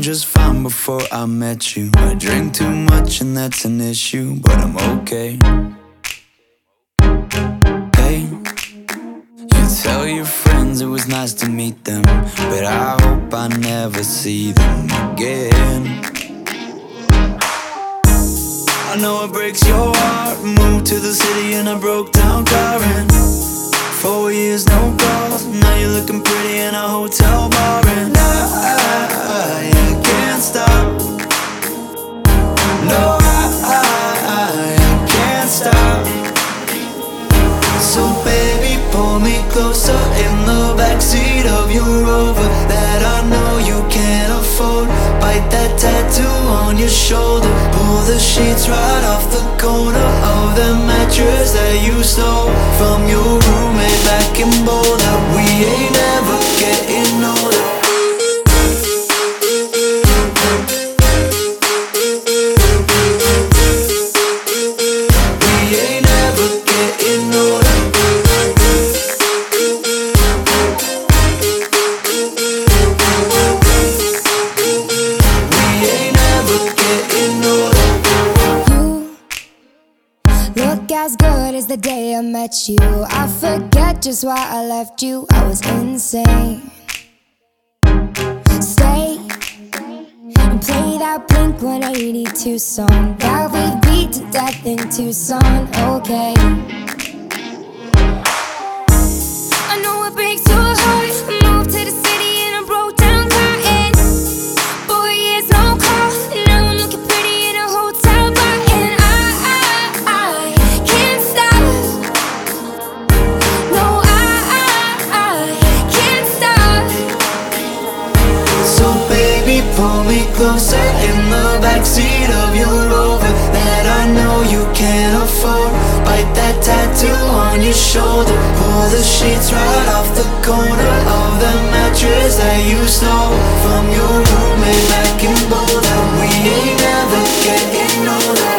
just fine before I met you. I drink too much and that's an issue, but I'm okay. Hey, you tell your friends it was nice to meet them, but I hope I never see them again. I know it breaks your heart. Moved to the city in a broke down car, and 4 years no calls. Now you're looking pretty in a hotel bar, and I can't stop. No, I can't stop. So baby, pull me closer in the backseat of your Rover that I know you can't afford. Bite that tattoo on your shoulder. Pull the sheets right off the corner of the mattress that you stole from your roommate back in Boulder. We ain't ever getting older. We ain't ever getting older. We ain't ever getting older. You look as good as the day I met you. I forget just why I left you. I was insane. Stay and play that Blink-182 song that we beat to death in Tucson. Okay. I know it breaks your heart. Moved to the city in a broke down car, and 4 years no call. Now I'm looking pretty in a hotel bar, and I can't stop. No, I can't stop. So baby, pull me closer in the backseat of your Rover that I know you can't afford. Bite that tattoo on your shoulder. Pull the sheets right off the corner of the mattress that you stole from your roommate back in Boulder. We ain't never getting older.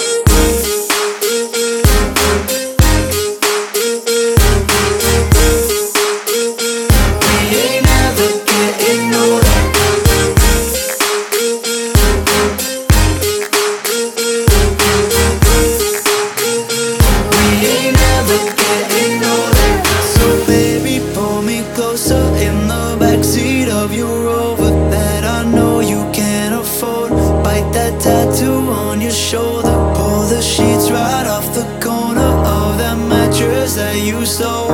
We ain't never getting older. We ain't never getting older. So baby, pull me closer in the backseat of your Rover that I know you can't afford. Bite that tattoo on your shoulder. Pull the sheets right off the corner of that mattress that you stole